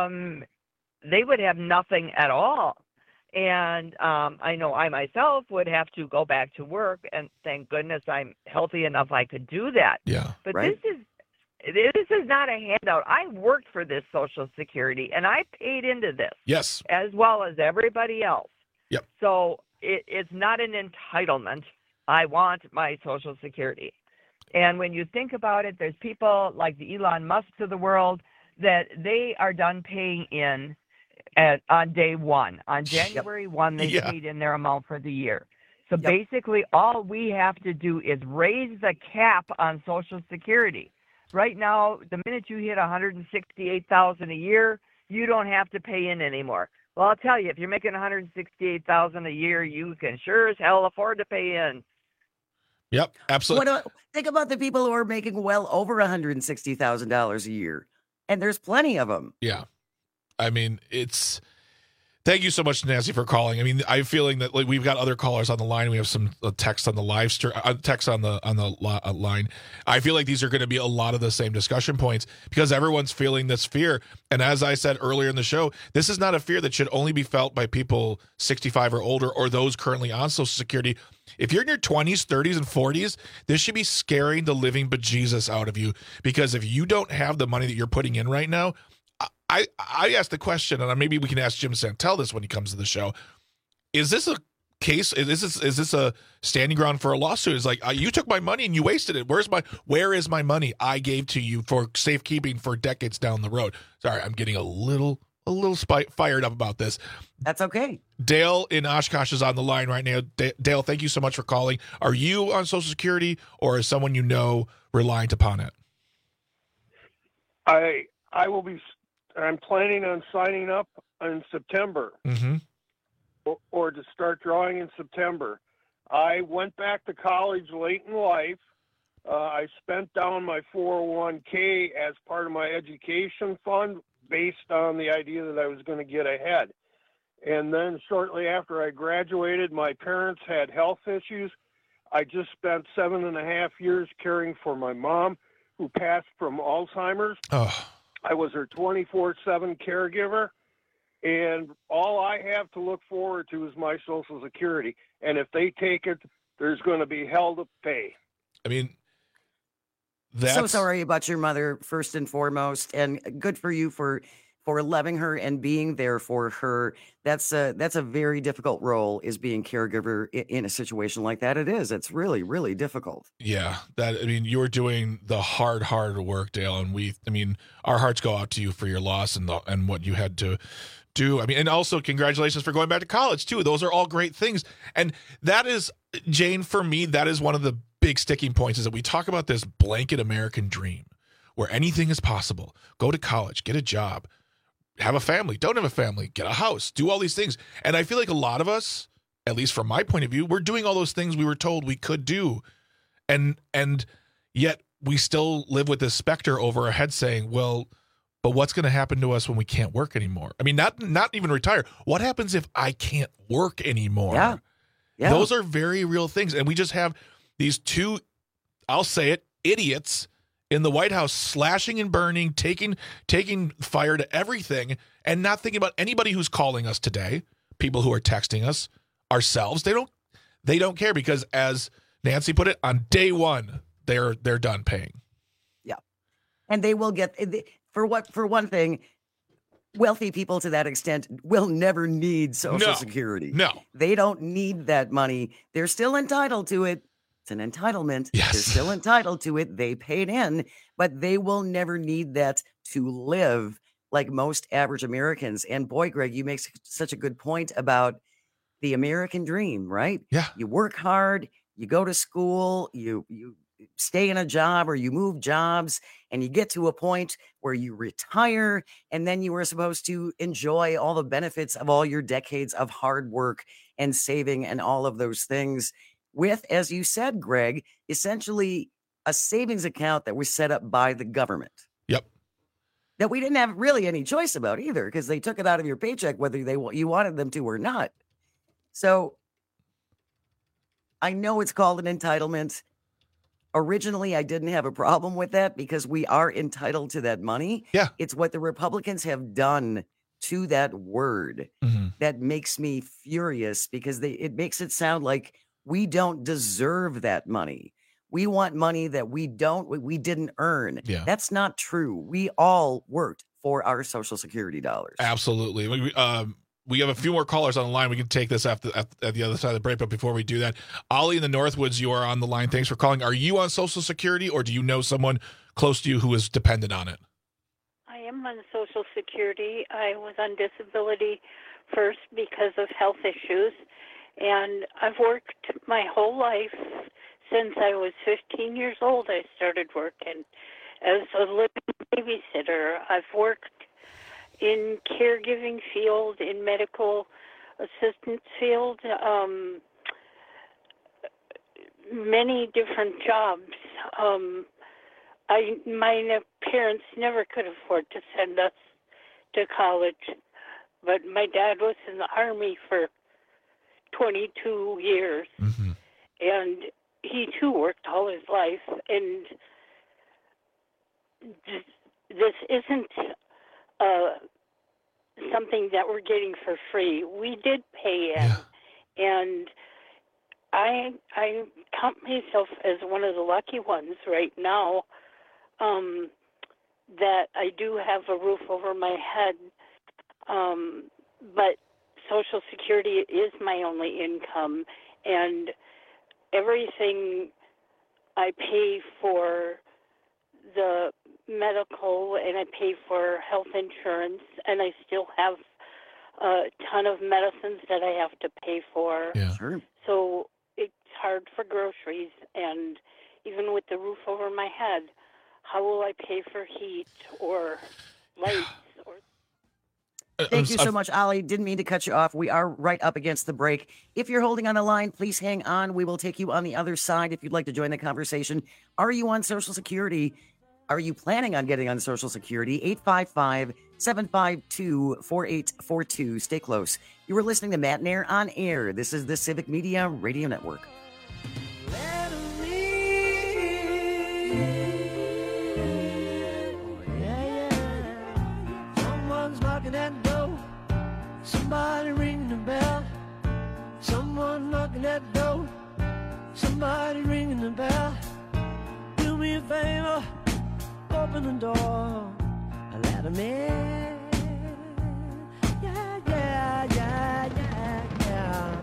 they would have nothing at all. And I know I myself would have to go back to work, and thank goodness I'm healthy enough I could do that. Yeah. But right. This is not a handout. I worked for this Social Security, and I paid into this. Yes. As well as everybody else. Yep. So it's not an entitlement. I want my Social Security. And when you think about it, there's people like the Elon Musks of the world that they are done paying in on day one. On January 1, they paid in their amount for the year. So basically, all we have to do is raise the cap on Social Security. Right now, the minute you hit $168,000 a year, you don't have to pay in anymore. Well, I'll tell you, if you're making $168,000 a year, you can sure as hell afford to pay in. Yep, absolutely. Think about the people who are making well over $160,000 a year, and there's plenty of them. Yeah, Thank you so much, Nancy, for calling. I'm feeling that we've got other callers on the line. We have some text on the live text on the line. I feel like these are going to be a lot of the same discussion points because everyone's feeling this fear. And as I said earlier in the show, this is not a fear that should only be felt by people 65 or older or those currently on Social Security. If you're in your 20s, 30s, and 40s, this should be scaring the living bejesus out of you because if you don't have the money that you're putting in right now, I asked the question, and maybe we can ask Jim Santel this when he comes to the show. Is this a case? Is this a standing ground for a lawsuit? It's like you took my money and you wasted it. Where is my money I gave to you for safekeeping for decades down the road? Sorry, I'm getting a little fired up about this. That's okay. Dale in Oshkosh is on the line right now. Dale, thank you so much for calling. Are you on Social Security, or is someone you know reliant upon it? I will be. I'm planning on signing up in September, or to start drawing in September. I went back to college late in life. I spent down my 401k as part of my education fund based on the idea that I was going to get ahead. And then shortly after I graduated, my parents had health issues. I just spent 7.5 years caring for my mom, who passed from Alzheimer's. Oh. I was her 24/7 caregiver, and all I have to look forward to is my Social Security. And if they take it, there's going to be hell to pay. So sorry about your mother, first and foremost, and good for you for loving her and being there for her. That's a very difficult role, is being caregiver in a situation like that. It is. It's really, really difficult. Yeah, you're doing the hard work, Dale, and our hearts go out to you for your loss and what you had to do. And also congratulations for going back to college too. Those are all great things. And that is, Jane, for me, that is one of the big sticking points, is that we talk about this blanket American dream where anything is possible. Go to college, get a job, have a family, don't have a family, get a house, do all these things. And I feel like a lot of us, at least from my point of view, we're doing all those things we were told we could do. And yet we still live with this specter over our head saying, well, but what's going to happen to us when we can't work anymore? I mean, not even retire. What happens if I can't work anymore? Yeah. Those are very real things. And we just have these two, I'll say it, idiots in the White House slashing and burning, taking fire to everything, and not thinking about anybody who's calling us today, people who are texting us, ourselves. They don't care because, as Nancy put it, on day one, they're done paying. Yeah. And they will get, for one thing, wealthy people to that extent will never need Social Security. No. They don't need that money. They're still entitled to it. It's an entitlement. Yes. They're still entitled to it. They paid in, but they will never need that to live like most average Americans. And boy, Greg, you make such a good point about the American dream, right? Yeah. You work hard, you go to school, you stay in a job or you move jobs, and you get to a point where you retire, and then you are supposed to enjoy all the benefits of all your decades of hard work and saving and all of those things with, as you said, Greg, essentially a savings account that was set up by the government. Yep. That we didn't have really any choice about either, because they took it out of your paycheck whether you wanted them to or not. So I know it's called an entitlement. Originally, I didn't have a problem with that because we are entitled to that money. Yeah. It's what the Republicans have done to that word that makes me furious, because it makes it sound like we don't deserve that money. We want money that we didn't earn. Yeah. That's not true. We all worked for our Social Security dollars. Absolutely. We have a few more callers on the line. We can take this at the other side of the break. But before we do that, Ollie in the Northwoods, you are on the line. Thanks for calling. Are you on Social Security, or do you know someone close to you who is dependent on it? I am on Social Security. I was on disability first because of health issues. And I've worked my whole life. Since I was 15 years old, I started working as a living babysitter. I've worked in caregiving field, in medical assistance field, many different jobs. My parents never could afford to send us to college, but my dad was in the Army for 22 years, and he too worked all his life, and this isn't something that we're getting for free. We did pay in, and I count myself as one of the lucky ones right now that I do have a roof over my head, but Social Security is my only income, and everything I pay for the medical, and I pay for health insurance, and I still have a ton of medicines that I have to pay for. Yeah. Sure. So it's hard for groceries, and even with the roof over my head, how will I pay for heat or lights? Thank you so much, Ollie. Didn't mean to cut you off. We are right up against the break. If you're holding on the line, please hang on. We will take you on the other side if you'd like to join the conversation. Are you on Social Security? Are you planning on getting on Social Security? 855-752-4842. Stay close. You are listening to Matt and Air on Air. This is the Civic Media Radio Network. That door, somebody ringing the bell, someone knocking that door, somebody ringing the bell. Do me a favor, open the door, let them in. Yeah, yeah, yeah, yeah, yeah.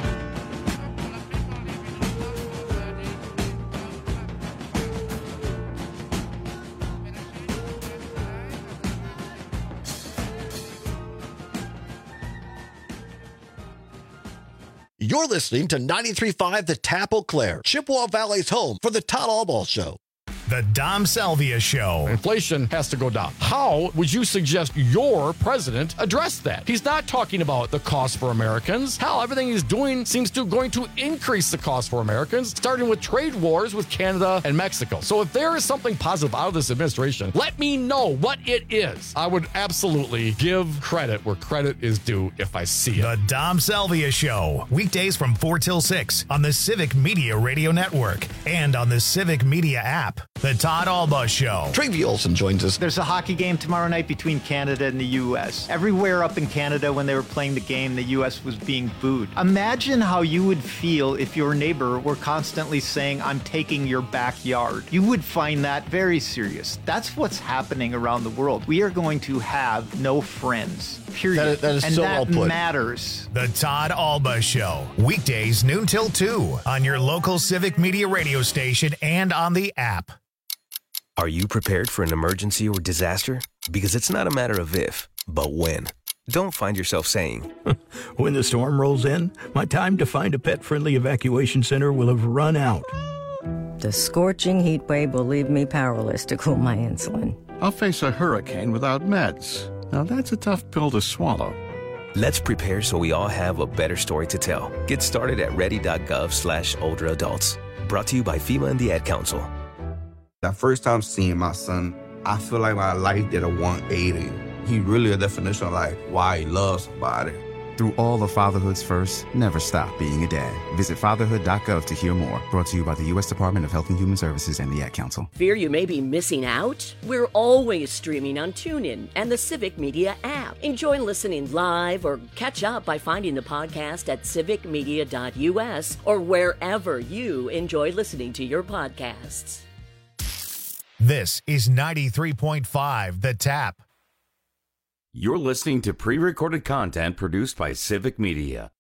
You're listening to 93.5 The Tap Eau Claire, Chippewa Valley's home for the Todd Albaugh Show. The Dom Salvia Show. Inflation has to go down. How would you suggest your president address that? He's not talking about the cost for Americans. Hell, everything he's doing seems to going to increase the cost for Americans, starting with trade wars with Canada and Mexico. So if there is something positive out of this administration, let me know what it is. I would absolutely give credit where credit is due if I see it. The Dom Salvia Show. Weekdays from 4 till 6 on the Civic Media Radio Network and on the Civic Media app. The Todd Alba Show. Travi Olson joins us. There's a hockey game tomorrow night between Canada and the U.S. Everywhere up in Canada when they were playing the game, the U.S. was being booed. Imagine how you would feel if your neighbor were constantly saying, I'm taking your backyard. You would find that very serious. That's what's happening around the world. We are going to have no friends, period. That is and so that well put. matters. The Todd Alba Show. Weekdays noon till 2 on your local Civic Media radio station and on the app. Are you prepared for an emergency or disaster? Because it's not a matter of if, but when. Don't find yourself saying, when the storm rolls in, my time to find a pet-friendly evacuation center will have run out. The scorching heat wave will leave me powerless to cool my insulin. I'll face a hurricane without meds. Now that's a tough pill to swallow. Let's prepare so we all have a better story to tell. Get started at ready.gov/older adults. Brought to you by FEMA and the Ad Council. The first time seeing my son, I feel like my life did a 180. He really a definition of like why he loves somebody. Through all of fatherhood's first, never stop being a dad. Visit fatherhood.gov to hear more. Brought to you by the U.S. Department of Health and Human Services and the Ad Council. Fear you may be missing out? We're always streaming on TuneIn and the Civic Media app. Enjoy listening live or catch up by finding the podcast at civicmedia.us or wherever you enjoy listening to your podcasts. This is 93.5 The Tap. You're listening to pre-recorded content produced by Civic Media.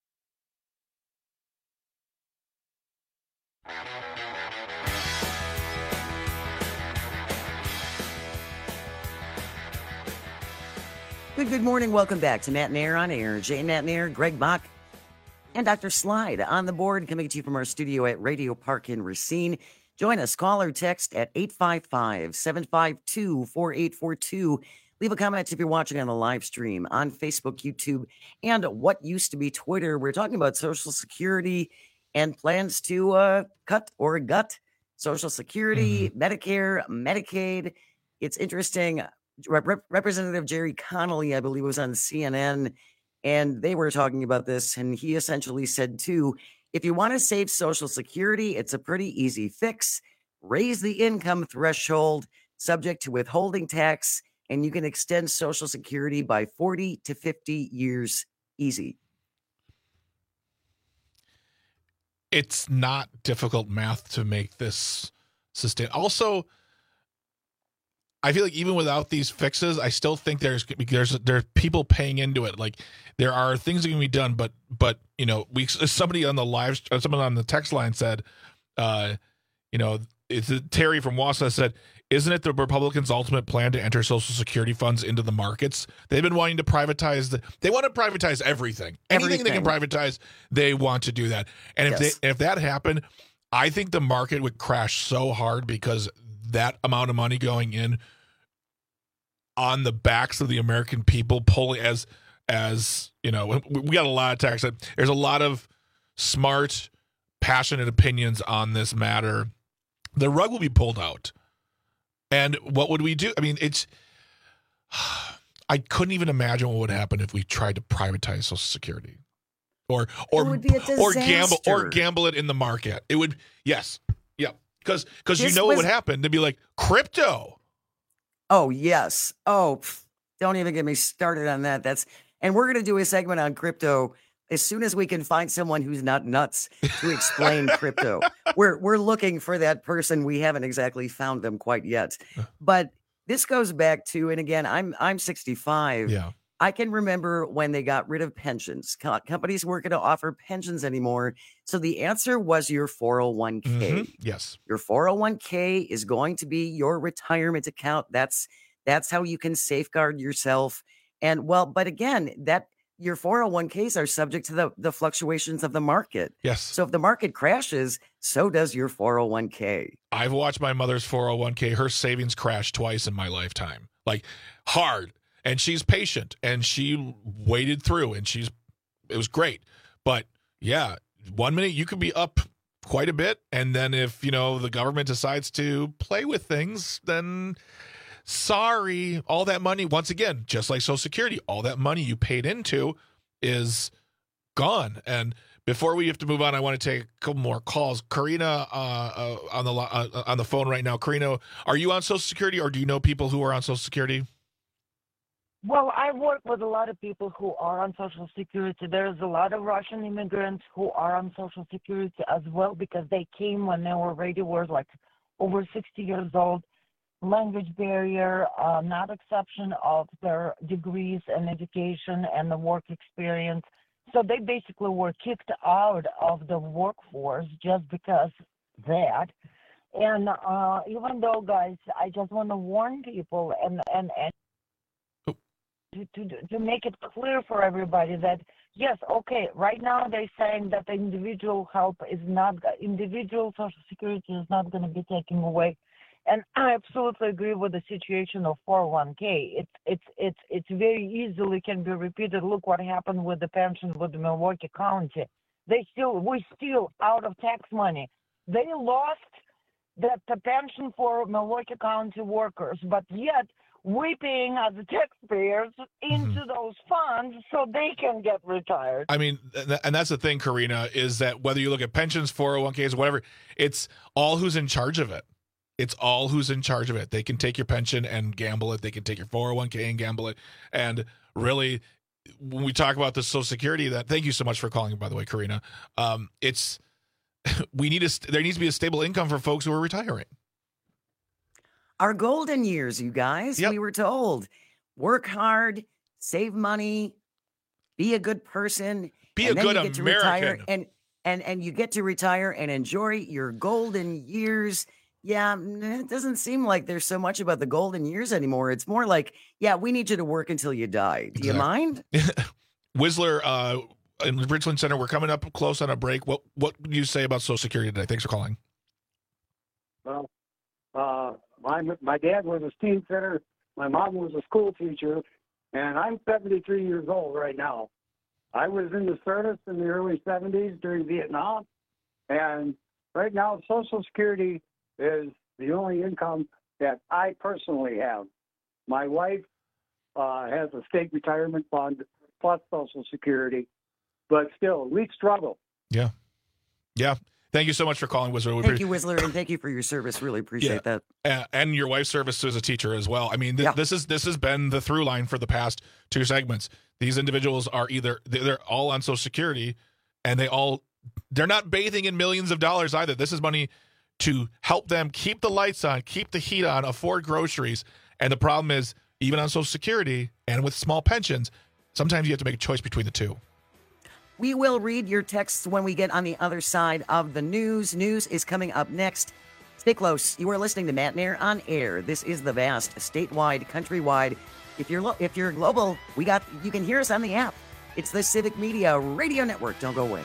Good morning. Welcome back to Matt and Air on Air. Jay Matt and Air, Greg Bach, and Dr. Slide on the board, coming to you from our studio at Radio Park in Racine. Join us. Call or text at 855-752-4842. Leave a comment if you're watching on the live stream on Facebook, YouTube, and what used to be Twitter. We're talking about Social Security and plans to cut or gut Social Security, Medicare, Medicaid. It's interesting. Representative Jerry Connolly, I believe, was on CNN, and they were talking about this, and he essentially said, too, if you want to save Social Security, it's a pretty easy fix. Raise the income threshold subject to withholding tax, and you can extend Social Security by 40 to 50 years easy. It's not difficult math to make this sustain. Also, I feel like even without these fixes, I still think there's people paying into it. Like there are things that can be done, but you know, somebody on the text line said, it's Terry from Wausau said, isn't it the Republicans' ultimate plan to enter Social Security funds into the markets? They've been wanting to privatize they want to privatize everything. Anything they can privatize, they want to do that. And if that happened, I think the market would crash so hard because that amount of money going in on the backs of the American people, pulling as you know, we got a lot of tax. There's a lot of smart, passionate opinions on this matter. The rug will be pulled out. And what would we do? I mean, I couldn't even imagine what would happen if we tried to privatize Social Security or gamble it in the market. It would, yes. Yeah. Because you know what would happen? They'd be like, crypto. Oh, yes. Oh, don't even get me started on that. And we're going to do a segment on crypto as soon as we can find someone who's not nuts to explain crypto. We're looking for that person. We haven't exactly found them quite yet. But this goes back to, and again, I'm 65. Yeah. I can remember when they got rid of pensions. Companies weren't going to offer pensions anymore. So the answer was your 401k. Mm-hmm. Yes. Your 401k is going to be your retirement account. That's how you can safeguard yourself. And but again, your 401ks are subject to the fluctuations of the market. Yes. So if the market crashes, so does your 401k. I've watched my mother's 401k, her savings crash twice in my lifetime, like hard. And she's patient, and she waited through, and it was great. But yeah, 1 minute you could be up quite a bit, and then if the government decides to play with things, then sorry, all that money, once again, just like Social Security, all that money you paid into is gone. And before we have to move on, I want to take a couple more calls. Karina on the phone right now. Karina, are you on Social Security, or do you know people who are on Social Security? Well, I work with a lot of people who are on Social Security. There's a lot of Russian immigrants who are on Social Security as well, because they came when they already were like over 60 years old. Language barrier, not exception of their degrees and education and the work experience. So they basically were kicked out of the workforce just because that. And even though, guys, I just want to warn people and to make it clear for everybody that, yes, okay, right now they're saying that the individual individual Social Security is not going to be taken away. And I absolutely agree with the situation of 401k. It's very easily can be repeated. Look what happened with the pension with the Milwaukee County. We're still out of tax money. They lost the pension for Milwaukee County workers, but yet we're paying as the taxpayers into those funds so they can get retired. I mean, and that's the thing, Karina, is that whether you look at pensions, 401ks, whatever, it's all who's in charge of it. It's all who's in charge of it. They can take your pension and gamble it. They can take your 401k and gamble it. And really, when we talk about the Social Security, thank you so much for calling, by the way, Karina. There needs to be a stable income for folks who are retiring. Our golden years, you guys. Yep. We were told, work hard, save money, be a good person, be a good American, and you get to retire and enjoy your golden years. Yeah, it doesn't seem like there's so much about the golden years anymore. It's more like, yeah, we need you to work until you die. Do you mind? Whistler in the Richland Center, we're coming up close on a break. What do you say about Social Security today? Thanks for calling. Well, my dad was a steam fitter. My mom was a school teacher, and I'm 73 years old right now. I was in the service in the early 70s during Vietnam, and right now Social Security is the only income that I personally have. My wife has a state retirement fund plus Social Security, but still, we struggle. Yeah. Thank you so much for calling, Whistler. Thank you, Whistler, and thank you for your service. Really appreciate that. And your wife's service as a teacher as well. I mean, this has been the through line for the past two segments. These individuals are they're all on Social Security, and they're not bathing in millions of dollars either. This is money to help them keep the lights on, keep the heat on, afford groceries. And the problem is, even on Social Security and with small pensions, sometimes you have to make a choice between the two. We will read your texts when we get on the other side of the news. News is coming up next. Stay close. You are listening to Matt Nair on Air. This is the vast, statewide, countrywide. If you're global, you can hear us on the app. It's the Civic Media Radio Network. Don't go away.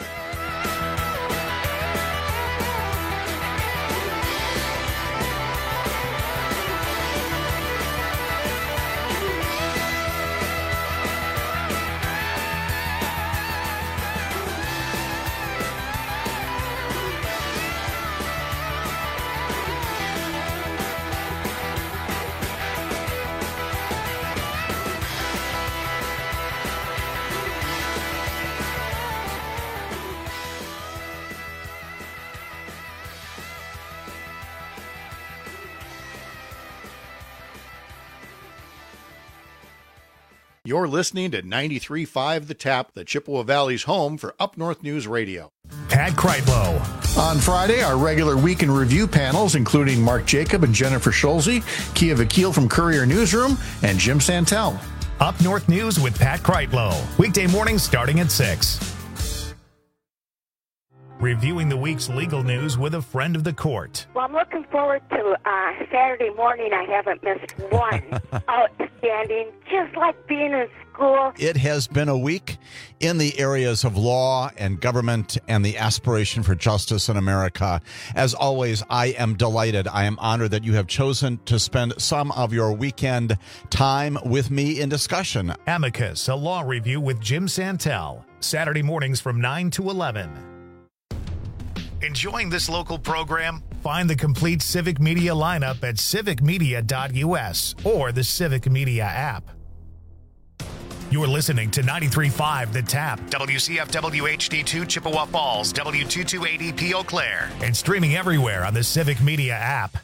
You're listening to 93.5 The Tap, the Chippewa Valley's home for Up North News Radio. Pat Kreitlow. On Friday, our regular week in review panels, including Mark Jacob and Jennifer Schulze, Kia Vakil from Courier Newsroom, and Jim Santel. Up North News with Pat Kreitlow. Weekday mornings starting at 6. reviewing the week's legal news with a friend of the court. Well, I'm looking forward to Saturday morning. I haven't missed one. Outstanding, just like being in school. It has been a week in the areas of law and government and the aspiration for justice in America. As always, I am delighted. I am honored that you have chosen to spend some of your weekend time with me in discussion. Amicus, a law review with Jim Santel. Saturday mornings from 9 to 11. Enjoying this local program? Find the complete Civic Media lineup at civicmedia.us or the Civic Media app. You're listening to 93.5 The Tap, WCFW HD2 Chippewa Falls, W228EP Eau Claire, and streaming everywhere on the Civic Media app.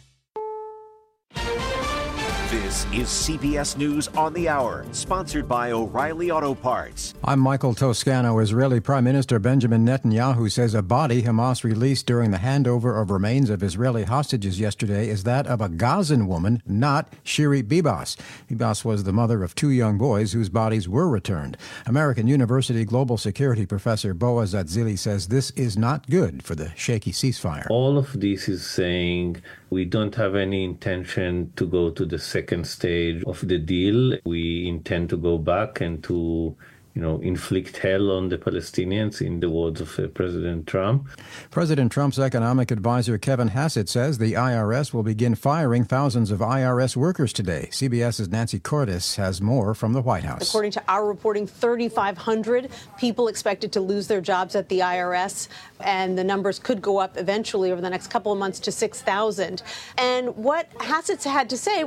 This is CBS News on the Hour, sponsored by O'Reilly Auto Parts. I'm Michael Toscano. Israeli Prime Minister Benjamin Netanyahu says a body Hamas released during the handover of remains of Israeli hostages yesterday is that of a Gazan woman, not Shiri Bibas. Bibas was the mother of 2 young boys whose bodies were returned. American University Global Security Professor Boaz Atzili says this is not good for the shaky ceasefire. All of this is saying we don't have any intention to go to the second stage of the deal. We intend to go back and to, inflict hell on the Palestinians, in the words of President Trump. President Trump's economic advisor Kevin Hassett says the IRS will begin firing thousands of IRS workers today. CBS's Nancy Cordes has more from the White House. According to our reporting, 3,500 people expected to lose their jobs at the IRS, and the numbers could go up eventually over the next couple of months to 6,000. And what Hassett had to say